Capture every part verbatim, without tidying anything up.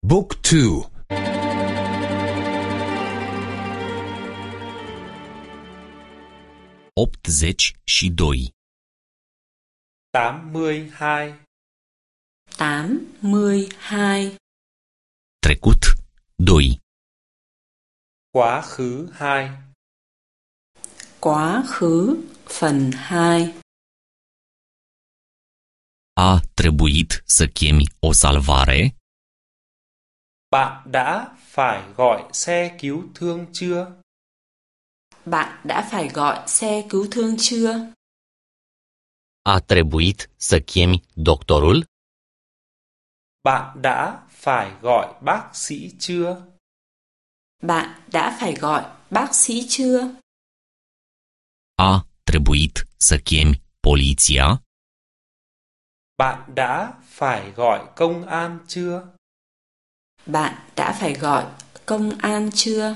Book two. optzeci și doi. tám mươi hai. tám mươi hai. Trecut doi. Quá khứ hai. Quá khứ phần hai. A trebuit să chemi o salvare? Bạn đã phải gọi xe cứu thương chưa? Bạn đã phải gọi xe cứu thương chưa? A trebuit să chemi doctorul? Bạn đã phải gọi bác sĩ chưa? Bạn đã phải gọi bác sĩ chưa? A trebuit să chemi poliția? Bạn đã phải gọi công an chưa? Bạn đã phải gọi công an chưa?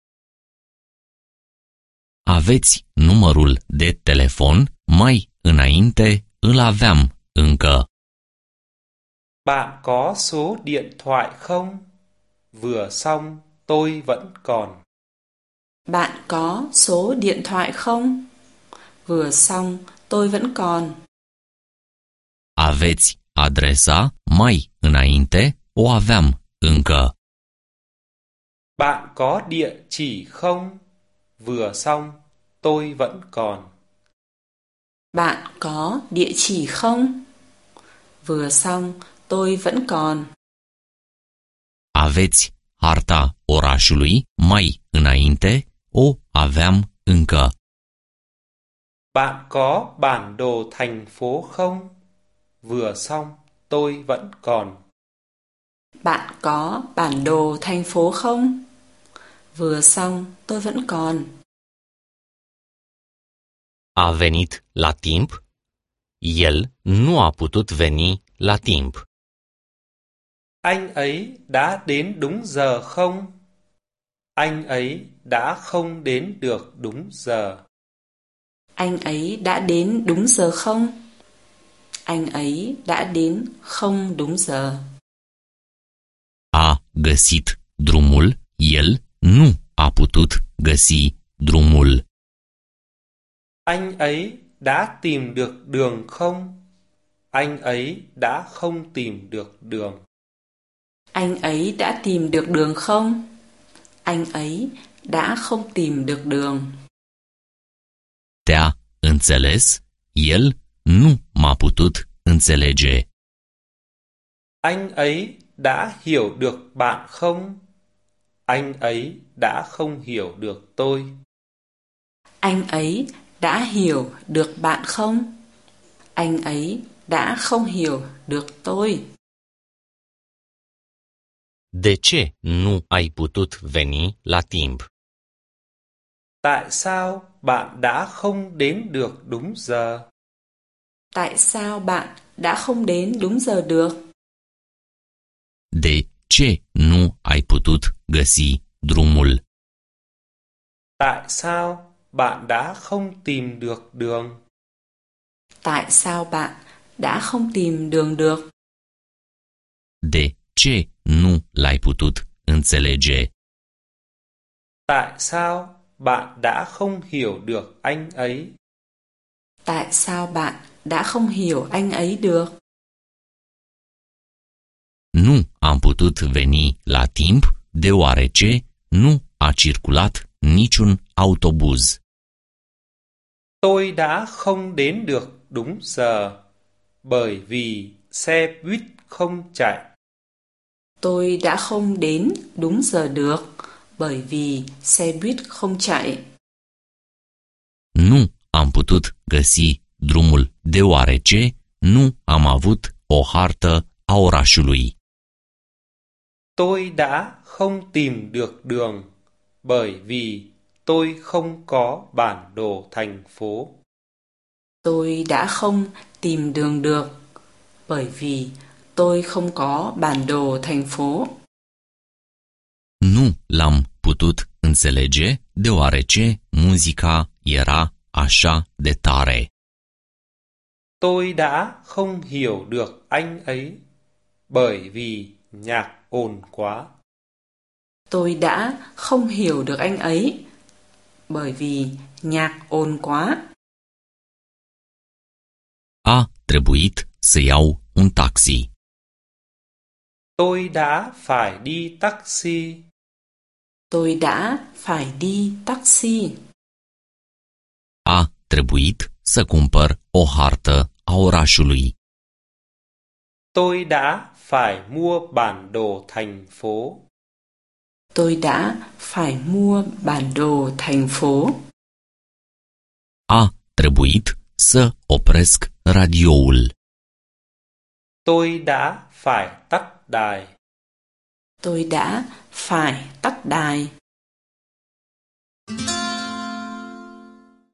Aveți numărul de telefon? Mai înainte îl aveam încă. Bạn có số điện thoại không? Vừa xong tôi vẫn còn. Bạn có số điện thoại không? Vừa xong tôi vẫn còn. Aveți adresa? Mai înainte o aveam încă. Bạn có địa chỉ không? Vừa xong tôi vẫn còn. Bạn có địa chỉ không? Vừa xong tôi vẫn còn. Aveți harta orașului? Mai înainte o aveam încă. Bạn có bản đồ thành phố không? Vừa xong tôi vẫn còn. Bạn có bản đồ thành phố không? Vừa xong tôi vẫn còn. A venit la timp? El nu a putut veni la timp. Anh ấy đã đến đúng giờ không? Anh ấy đã không đến được đúng giờ. Anh ấy đã đến đúng giờ không? Anh ấy đã đến không đúng giờ. A găsit drumul? El nu a putut găsi drumul. Anh ấy đã tìm được đường không? Anh ấy đã không tìm được đường. Anh ấy đã tìm được đường không? Anh ấy đã không tìm được đường. Te-a înțeles? El nu m-a putut înțelege. Anh ấy đã hiểu được bạn không? Anh ấy đã không hiểu được tôi. Anh ấy đã hiểu được bạn không? Anh ấy đã không hiểu được tôi. De ce nu ai putut veni la timp? Tại sao bạn đã không đến được đúng giờ? Tại sao bạn đã không đến đúng giờ được? De ce nu ai putut găsi drumul? Tại sao bạn đã không tìm được đường? Tại sao bạn đã không tìm đường được? De ce nu l-ai putut înțelege? Tại sao bạn đã không hiểu được anh ấy? Tại sao bạn đã không hiểu anh ấy được? Nu am putut veni la timp deoarece nu a circulat niciun autobuz. Tôi đã không đến được đúng giờ bởi vì xe buýt không chạy. Tôi đã không đến đúng giờ được bởi vì xe buýt không chạy. Nu am putut găsi drumul deoarece nu am avut o hartă a orașului. Tôi đã không tìm được đường bởi vì tôi không có bản đồ thành phố. Tôi đã không tìm đường được bởi vì tôi không có bản đồ thành phố. Nu l-am putut înțelege deoarece muzica era așa de tare. Tôi đã không hiểu được anh ấy bởi vì nhạc ồn quá. Tôi đã không hiểu được anh ấy bởi vì nhạc ồn quá. A trebuit să iau un taxi. Tôi đã phải đi taxi. Tôi đã phải đi taxi. A trebuit să cumpăr o hartă a orașului. Tôi đã phải mua bản đồ thành phố. Tôi đã phải mua bản đồ thành phố. A trebuit să opresc radioul. Tôi đã phải tắt đài. Tôi đã phải tắt đài.